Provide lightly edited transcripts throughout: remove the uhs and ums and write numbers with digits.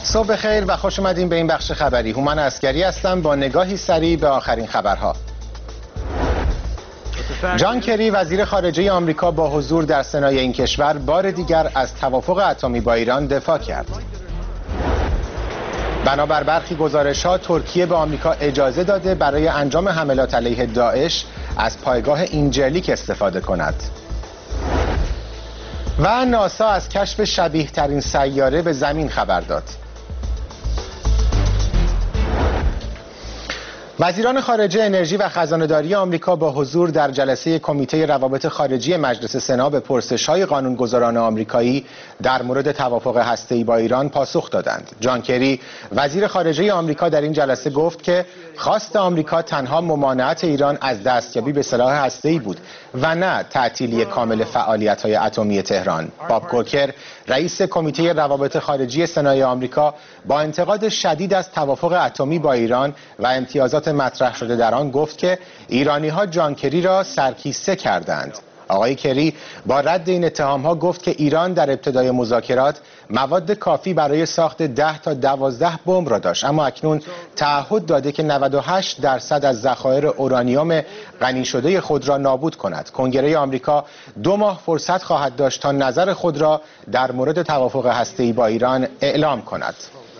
صبح بخیر و خوش اومدین به این بخش خبری. هومن عسکری هستم با نگاهی سریع به آخرین خبرها. جان کری وزیر خارجه آمریکا با حضور در سنای این کشور بار دیگر از توافق اتمی با ایران دفاع کرد. بنابر برخی گزارش‌ها ترکیه به آمریکا اجازه داده برای انجام حملات علیه داعش از پایگاه اینجرلیک استفاده کند. و ناسا از کشف شبیه ترین سیاره به زمین خبر داد. وزیران خارجه انرژی و خزانه‌داری آمریکا با حضور در جلسه کمیته روابط خارجی مجلس سنا به پرسش‌های قانونگذاران آمریکایی در مورد توافق هسته‌ای با ایران پاسخ دادند. جان کری وزیر خارجه آمریکا در این جلسه گفت که خواست آمریکا تنها ممانعت ایران از دستیابی به سلاح هسته‌ای بود و نه تعطیلی کامل فعالیت‌های اتمی تهران. باب کوکر رئیس کمیته روابط خارجی سنای آمریکا با انتقاد شدید از توافق اتمی با ایران و امتیازات مطرح شده در آن گفت که ایرانی‌ها جان کری را سرکیسه کردند. آقای کری با رد این اتهام‌ها گفت که ایران در ابتدای مذاکرات مواد کافی برای ساخت 10 تا 12 بمب را داشت، اما اکنون تعهد داده که 98% از ذخایر اورانیوم غنی شده خود را نابود کند. کنگره آمریکا 2 ماه فرصت خواهد داشت تا نظر خود را در مورد توافق هسته‌ای با ایران اعلام کند.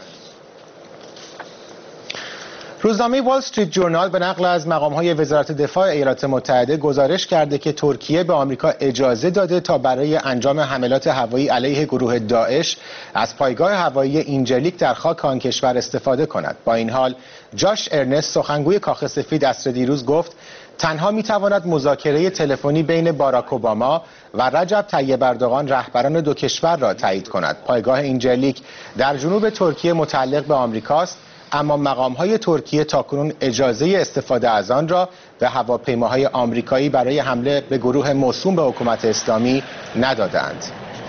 روزنامه وال استریت جورنال به نقل از مقام‌های وزارت دفاع ایالات متحده گزارش کرده که ترکیه به آمریکا اجازه داده تا برای انجام حملات هوایی علیه گروه داعش از پایگاه هوایی اینجرلیک در خاک آن کشور استفاده کند. با این حال جاش ارنست سخنگوی کاخ سفید عصر دیروز گفت تنها میتواند مذاکره تلفنی بین باراک اوباما و رجب طیب اردوغان رهبران دو کشور را تایید کند. پایگاه اینجرلیک در جنوب ترکیه متعلق به آمریکاست، اما مقام‌های ترکیه تاکنون اجازه استفاده از آن را به هواپیماهای آمریکایی برای حمله به گروه موسوم به حکومت اسلامی ندادند.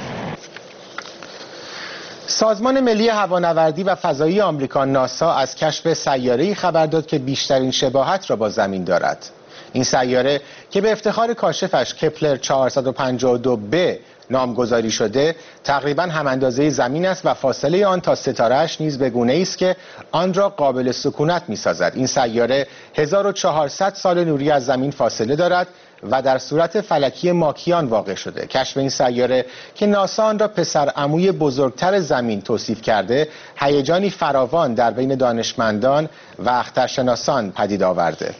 سازمان ملی هوانوردی و فضایی آمریکا ناسا از کشف سیاره‌ای خبر داد که بیشترین شباهت را با زمین دارد. این سیاره که به افتخار کاشفش کپلر 452b نامگذاری شده تقریباً هم اندازه زمین است و فاصله آن تا ستاره‌اش نیز به گونه‌ای است که آن را قابل سکونت می‌سازد. این سیاره 1400 سال نوری از زمین فاصله دارد و در صورت فلکی ماکیان واقع شده. کشف این سیاره که ناسا آن را پسر عموی بزرگتر زمین توصیف کرده، هیجانی فراوان در بین دانشمندان و اخترشناسان پدید آورده.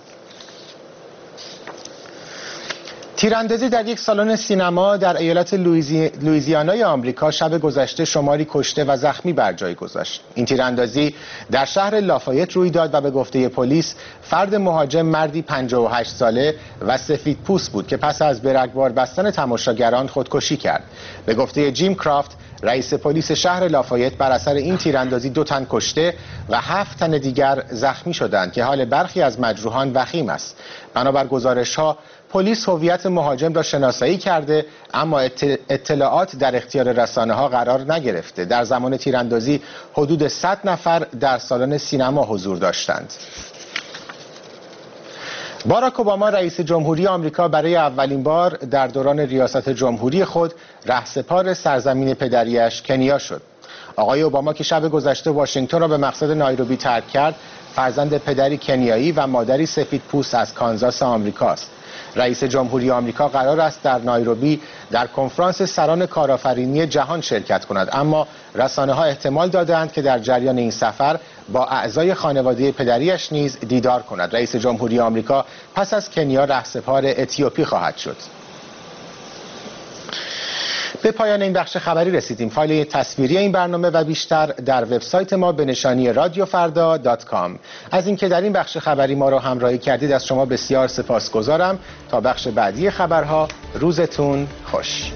تیراندازی در یک سالن سینما در ایالت لوئیزیانای آمریکا شب گذشته شماری کشته و زخمی بر جای گذاشت. این تیراندازی در شهر لافایت روی داد و به گفته پلیس فرد مهاجم مردی 58 ساله و سفیدپوست بود که پس از به رگبار بستن تماشاگران خودکشی کرد. به گفته جیم کرافت رئیس پلیس شهر لافایت بر اثر این تیراندازی 2 تن کشته و 7 تن دیگر زخمی شدند که حال برخی از مجروحان وخیم است. بنابر گزارش‌ها پلیس هویت مهاجم را شناسایی کرده، اما اطلاعات در اختیار رسانه‌ها قرار نگرفته. در زمان تیراندازی حدود 100 نفر در سالن سینما حضور داشتند. باراک اوباما رئیس جمهوری آمریکا برای اولین بار در دوران ریاست جمهوری خود رهسپار سرزمین پدریش کنیا شد. آقای اوباما که شب گذشته واشنگتن را به مقصد نایروبی ترک کرد، فرزند پدری کنیایی و مادری سفیدپوست از کانزاس آمریکاست. رئیس جمهوری آمریکا قرار است در نایروبی در کنفرانس سران کارآفرینی جهان شرکت کند، اما رسانه‌ها احتمال دادند که در جریان این سفر با اعضای خانواده پدریش نیز دیدار کند. رئیس جمهوری آمریکا پس از کنیا رهسپار اتیوپی خواهد شد. به پایان این بخش خبری رسیدیم. فایل تصویری این برنامه و بیشتر در وبسایت ما به نشانی radiofarda.com. از اینکه در این بخش خبری ما را همراهی کردید از شما بسیار سپاسگزارم. تا بخش بعدی خبرها روزتون خوش.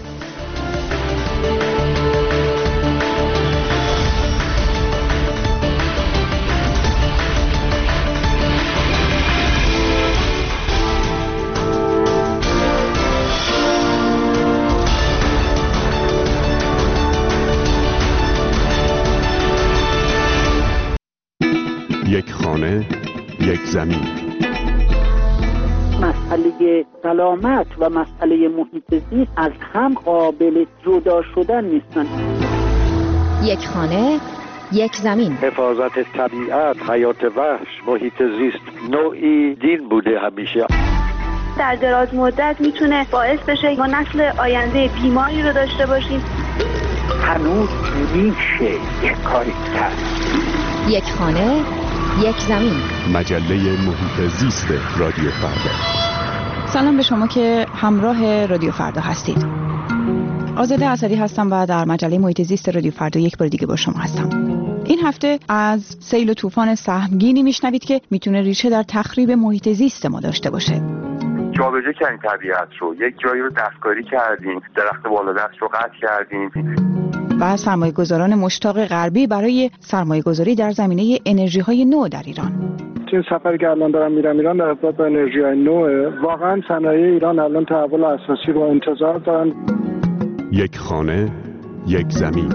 یک خانه، یک زمین. مسئله سلامت و مسئله محیط زیست از هم قابل جدا شدن نیستن. یک خانه، یک زمین. حفاظت طبیعت، حیات وحش، محیط زیست نوعی دین بوده همیشه. در دراز مدت میتونه باعث بشه ما نسل آینده بیماری رو داشته باشیم. هنوز میشه یک کاری کرد. یک خانه، یک زمین. مجله محیط زیست رادیو فردا. سلام به شما که همراه رادیو فردا هستید. آزاده اسدی هستم و در مجله محیط زیست رادیو فردا یک بار دیگه با شما هستم. این هفته از سیل و طوفان سهمگینی میشنوید که میتونه ریشه در تخریب محیط زیست ما داشته باشه. جابجا کردیم طبیعت رو، یک جایی رو دستکاری کردیم، درخت بالادست رو قطع کردیم. و سرمایه‌گذاران مشتاق غربی برای سرمایه‌گذاری در زمینه انرژی‌های نو در ایران. این سفری که الان دارم میرم ایران در ارتباط با انرژی‌های نو، واقعا صنایع ایران الان تحول اساسی رو انتظار دارن. یک خانه، یک زمین.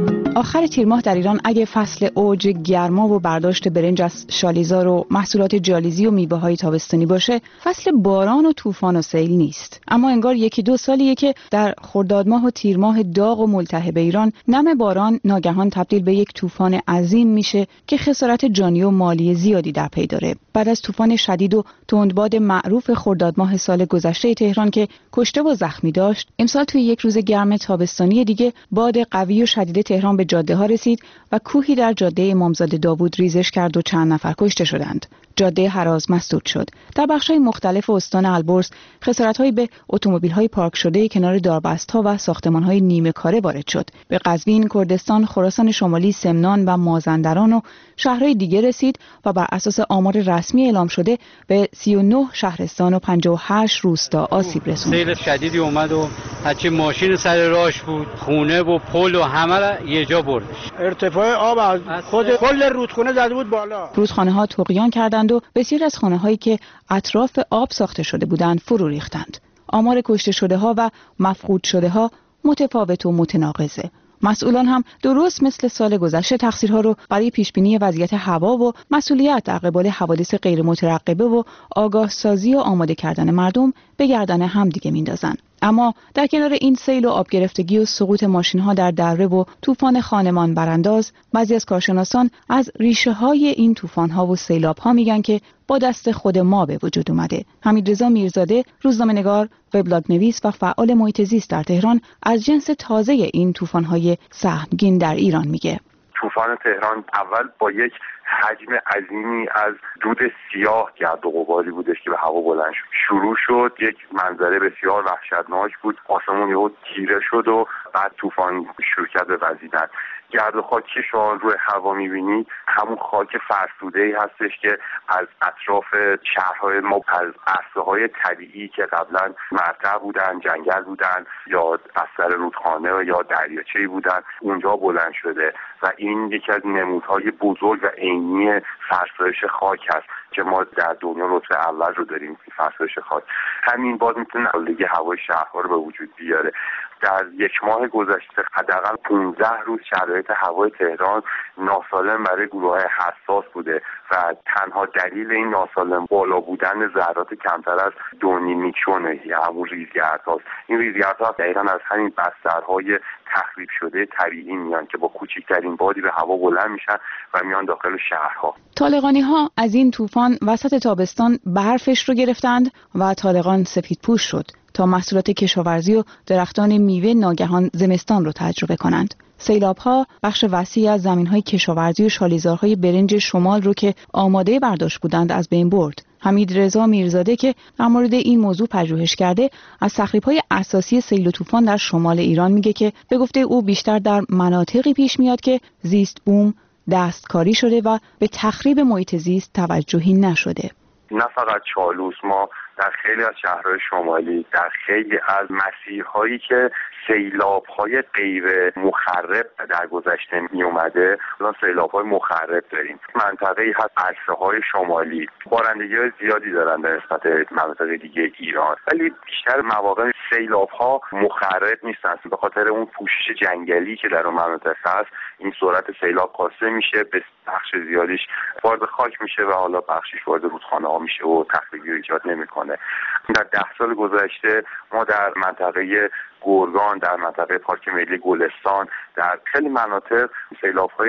آخر تیر ماه در ایران اگه فصل اوج گرما و برداشت برنج از شالیزار و محصولات جالیزی و میوه‌های تابستانی باشه، فصل باران و طوفان و سیل نیست. اما انگار یکی دو سالیه که در خرداد ماه و تیر ماه داغ و ملتهب ایران نم باران ناگهان تبدیل به یک طوفان عظیم میشه که خسارت جانی و مالی زیادی در پی داره. بعد از طوفان شدید و تندباد معروف خرداد ماه سال گذشته تهران که کشته و زخمی داشت، امسال توی یک روز گرم تابستانی دیگه باد قوی و شدید تهران به جاده ها رسید و کوهی در جاده امامزاده داوود ریزش کرد و چند نفر کشته شدند. جاده هراز مسدود شد. در بخش‌های مختلف استان البرز خسارت‌هایی به اتومبیل‌های پارک شده کنار داربست‌ها و ساختمان‌های نیمه کاره وارد شد. به قزوین، کردستان، خراسان شمالی، سمنان و مازندران و شهرهای دیگر رسید و بر اساس آمار رسمی اعلام شده به 39 شهرستان و 58 روستا آسیب رسوند. سیل شدیدی اومد و هرچی ماشین سر راهش بود، خونه و پل و همه را یه جا بردش. ارتفاع آب از خود کل رودخونه زده بود بالا. رودخانه‌ها طغیان کردند و بسیاری از خانه‌هایی که اطراف آب ساخته شده بودند فرو ریختند. آمار کشته شده‌ها و مفقود شده‌ها متفاوت و متناقضه. مسئولان هم درست مثل سال گذشته تقصیرها رو برای پیشبینی وضعیت هوا و مسئولیت در قبال حوادث غیر مترقبه و آگاه سازی و آماده کردن مردم به گردن همدیگه میندازن. اما در کنار این سیل و آب گرفتگی و سقوط ماشین‌ها در دره و طوفان خانمان برانداز، بعضی از کارشناسان از ریشه‌های این طوفان‌ها و سیلاب‌ها میگن که با دست خود ما به وجود اومده. حمیدرضا میرزاده، روزنامه‌نگار، وبلاگ نویس و فعال محیط زیست در تهران، از جنس تازه این طوفان‌های سهمگین در ایران میگه. طوفان تهران اول با یک حجم عظیمی از دود سیاه گرد و غباری بودش که به هوا بلند شد. شروع شد، یک منظره بسیار وحشتناک بود. آسمون یهو تیره شد و بعد طوفان شروع کرد به وزیدن. گرد و خاکی که شما روی هوا می‌بینید همون خاک فرسوده‌ای هستش که از اطراف شهرهای ما، از عرصه‌های طبیعی که قبلا مرتع بودن، جنگل بودن یا از سر رودخانه یا دریاچه‌ای بودن، اونجا بلند شده و این یکی از نمودهای بزرگ و عینی فرسایش خاک هست که ما در دنیا رتبه اول رو داریم که فرسایش خاک. همین باز میتونه آلودگی هوای شهرها رو به وجود بیاره. در یک ماه گذشته حداقل 15 روز شرایط هوای تهران ناسالم برای گروه‌های حساس بوده و تنها دلیل این ناسالم بالا بودن ذرات کمتر از 2.5 میکرونه، یا همون ریزگردهاست. این ریزگردها دقیقاً از همین بسترهای تخریب شده طبیعی میان که با کوچکترین بادی به هوا بلند میشن و میان داخل شهرها. طالقانی‌ها از این طوفان وسط تابستان برفش رو گرفتند و طالقان سفیدپوش شد تا محصولات کشاورزی و درختان میوه ناگهان زمستان رو تجربه کنند. سیلاب‌ها بخش وسیعی از زمین‌های کشاورزی و شالیزارهای برنج شمال رو که آماده برداشت بودند از بین برد. حمیدرضا میرزاده که در مورد این موضوع پژوهش کرده، از تخریب‌های اساسی سیل و طوفان در شمال ایران میگه که به گفته او بیشتر در مناطقی پیش میاد که زیست بوم دستکاری شده و به تخریب محیط زیست توجهی نشده. نه فقط چالوس، ما در خیلی از شهرهای شمالی، در خیلی از مسیرهایی که سیلاب‌های غیر مخرب در گذشته می اومده، الان سیلاب‌های مخرب داریم. منطقه‌ای هست عرصه‌های شمالی بارندگی زیادی دارن در نسبت مناطق دیگه ایران، ولی بیشتر مواقع سیلاب‌ها مخرب نیستن به خاطر اون پوشش جنگلی که در اون مناطق هست. این سرعت سیلاب کاسته میشه، به بخش زیادیش وارد خاک میشه و حالا بخشش وارد رودخانه‌ها میشه و تخریبی ایجاد نمی‌کنه. در 10 سال گذشته ما در منطقه گرگان، در منطقه پارک ملی گلستان، در خیلی مناطق سیلاب‌های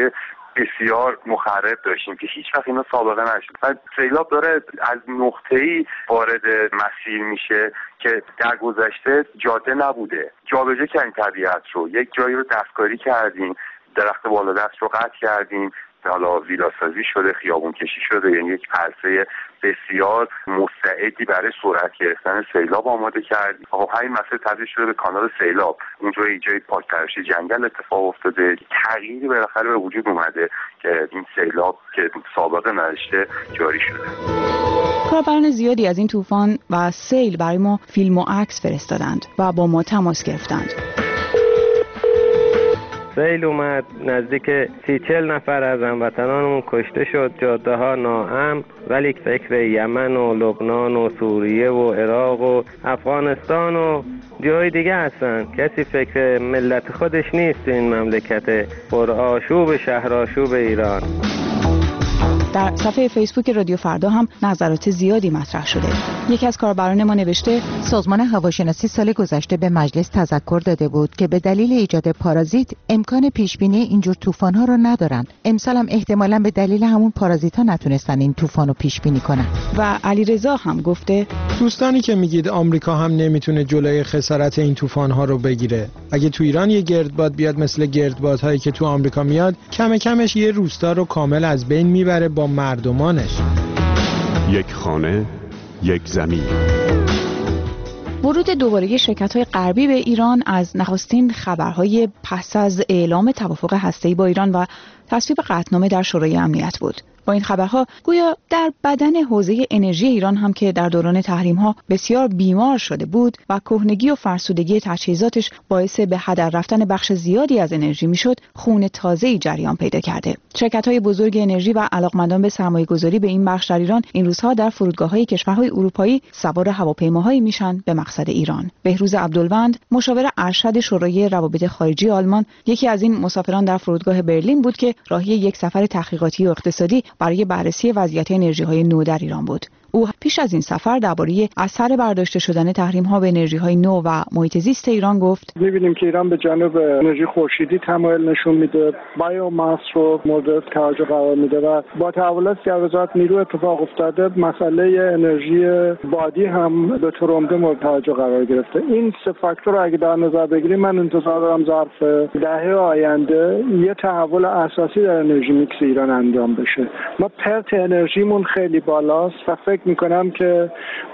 بسیار مخرب داشتیم که هیچ وقت اینا سابقه نشد. و سیلاب داره از نقطه‌ای وارد مسیر میشه که در گذشته جاده نبوده. جابجا کردیم طبیعت رو، یک جایی رو دستکاری کردیم، درخت بالادست رو قطع کردیم، حالا ویلاسازی شده، خیابون کشی شده، یعنی یک عرصه بسیار مستعدی برای سرعت گرفتن سیلاب آماده کردیم. خب همین مسئله تبدیل شده به کانال سیلاب. اونجا جای پاک‌تراشی جنگل اتفاق افتاده، تغییری بالاخره به وجود اومده که این سیلاب که سابقه نداشته جاری شده. کاربران زیادی از این طوفان و سیل برای ما فیلم و عکس فرستادند و با ما تماس گرفتند. سیل اومد، نزدیک 30-40 نفر از هموطنانمون کشته شد، جاده ها ناامن، ولی فکر یمن و لبنان و سوریه و عراق و افغانستان و جای دیگه هستن. کسی فکر ملت خودش نیست این مملکت پرآشوب شهرآشوب ایران. در صفحه فیسبوک رادیو فردا هم نظرات زیادی مطرح شده. یکی از کاربران ما نوشته سازمان هواشناسی سال گذشته به مجلس تذکر داده بود که به دلیل ایجاد پارازیت امکان پیشبینی اینجور طوفان‌ها رو ندارن. امسال هم احتمالاً به دلیل همون پارازیت‌ها نتونستن این طوفانو پیش بینی کنن. و علیرضا هم گفته دوستانی که میگید آمریکا هم نمیتونه جلوی خسارت این طوفان‌ها رو بگیره. اگه تو ایران یه گردباد بیاد مثل گردبادهایی که تو آمریکا میاد، کم کمش یه روستا رو کامل از بین میبره با مردمانش. یک خانه، یک زمین. ورود دوباره شرکت‌های غربی به ایران از نخستین خبرهای پس از اعلام توافق هسته‌ای با ایران و تصویب قطعنامه در شورای امنیت بود. با این خبرها گویا در بدن حوزه انرژی ایران هم که در دوران تحریم‌ها بسیار بیمار شده بود و کهنگی و فرسودگی تجهیزاتش باعث به هدر رفتن بخش زیادی از انرژی میشد، خون تازه‌ای جریان پیدا کرده. شرکت‌های بزرگ انرژی و علاقمندان به سرمایه‌گذاری به این بخش در ایران این روزها در فرودگاه‌های کشورهای اروپایی سوار هواپیماهایی میشن به مقصد ایران. بهروز عبدالوند، مشاور ارشد شورای روابط خارجی آلمان، یکی از این مسافران در فرودگاه برلین بود که راهی یک سفر تحقیقاتی و اقتصادی برای بررسی وضعیت انرژی‌های نو در ایران بود. او پیش از این سفر درباره اثر برداشته شدن تحریم‌ها به انرژی‌های نو و محیط زیست ایران گفت: می‌بینیم که ایران به جانب انرژی خورشیدی تمایل نشون میده، بایوماس رو مورد توجه قرار میده و با تحولاتی که وزارت نیرو اتفاق افتاده، مسئله انرژی بادی هم به طور عمده مورد توجه قرار گرفته. این سه فاکتور رو اگه در نظر بگیریم، من انتظار دارم ظرف دهه آینده یه تحول اساسی در انرژی میکس ایران انجام بشه. ما پرت انرژیمون خیلی بالاست و فکر میکنم که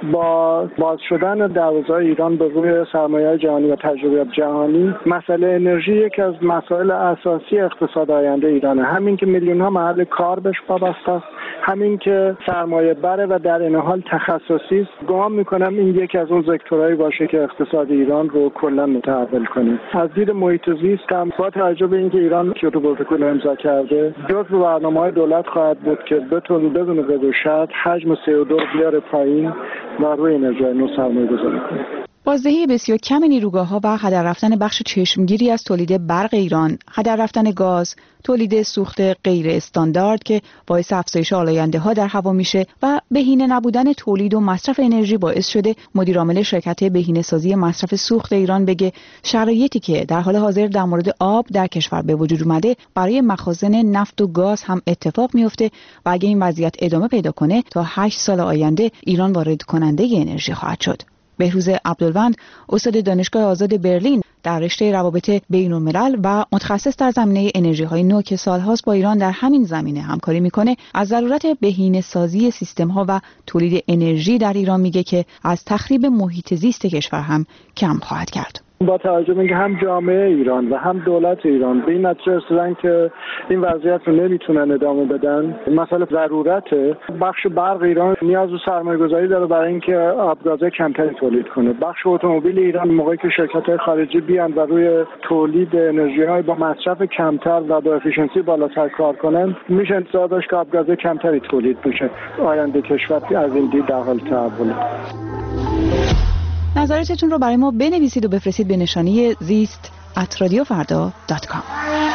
با باز شدن دروازه‌های ایران به روی سرمایه‌های جهانی و تجربیات جهانی، مسئله انرژی یکی از مسائل اساسی اقتصاد آینده ایرانه. همین که میلیون‌ها محل کار بهش وابسته است، همین که سرمایه بره و در این حال تخصصی است. گمان میکنم این یکی از اون سکتورهایی باشه که اقتصاد ایران رو کلا متحول کنه. از دید محیط زیست هم با توجه به اینکه ایران کیوتو پروتکل امضا کرده، جزو برنامه‌های دولت خواهد بود که بدون قید و شرط حجم CO2 بیاره پایین و روی انرژی نو سرمایه‌گذاری کنه. بازدهی بسیار کم نیروگاه‌ها و هدر رفتن بخش چشمگیری از تولید برق ایران، هدر رفتن گاز، تولید سوخت غیر استاندارد که باعث افزایش آلاینده‌ها در هوا میشه و بهینه نبودن تولید و مصرف انرژی باعث شده مدیر عامل شرکت بهینه‌سازی مصرف سوخت ایران بگه شرایطی که در حال حاضر در مورد آب در کشور به وجود اومده برای مخازن نفت و گاز هم اتفاق میفته و اگه این وضعیت ادامه پیدا کنه تا 8 سال آینده ایران وارد کننده انرژی خواهد شد. بهروز عبدالوند، استاد دانشگاه آزاد برلین در رشته روابط بین‌الملل و متخصص در زمینه انرژی‌های نو که سال‌هاست با ایران در همین زمینه همکاری می‌کنه، از ضرورت بهینه‌سازی سیستم‌ها و تولید انرژی در ایران میگه که از تخریب محیط زیست کشور هم کم خواهد کرد. با توجه به اینکه هم جامعه ایران و هم دولت ایران به این نتیجه رسیدن که این وضعیت رو نمیتونن ادامه بدن، مسئله ضرورته. بخش برق ایران نیاز به سرمایه‌گذاری داره برای اینکه آبگازهای کمتری تولید کنه. بخش اتومبیل ایران موقعی که شرکت‌های خارجی بیان و روی تولید انرژی‌های با مصرف کمتر و با افیشنسی بالاتر کار کنن، میشه انتظار داشت که آبگازهای کمتری تولید بشه. آینده کشور از این دید در حال تحوله. نظراتتون رو برای ما بنویسید و بفرستید به نشانی زیست@radiofarda.com.